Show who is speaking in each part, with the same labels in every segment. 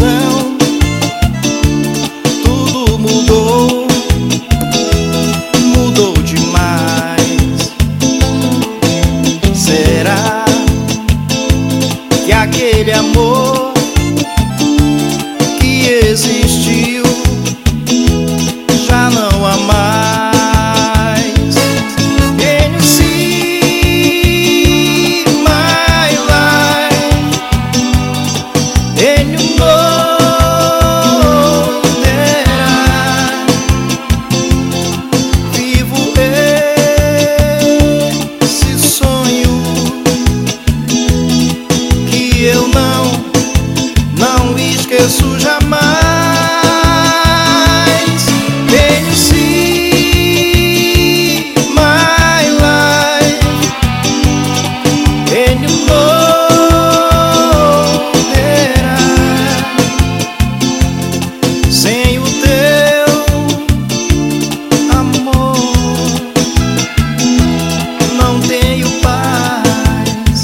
Speaker 1: coração tudo mudou, mudou demais. Será que aquele amor que existiu já não há mais? Can you see my life? Can you know that I vivo esse sonho que eu não esqueço jamais? Can you see my life? Can you know that sem o teu amor não tenho paz?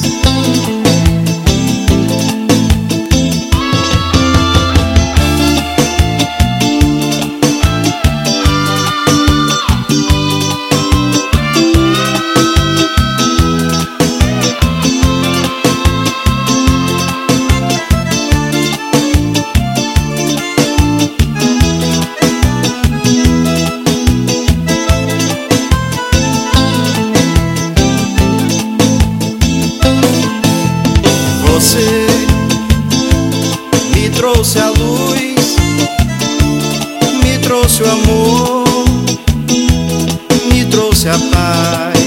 Speaker 1: Você me trouxe a luz, me trouxe o amor, me trouxe a paz.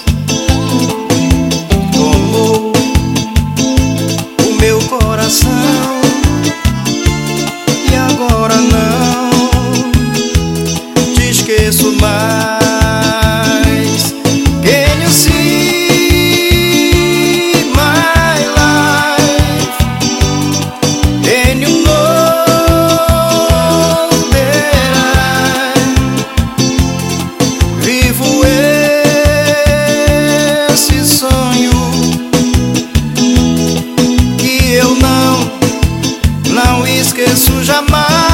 Speaker 1: Tomou o meu coração e agora não te esqueço mais. Can you see my life? Can you know that I vivo esse sonho que eu não esqueço jamais?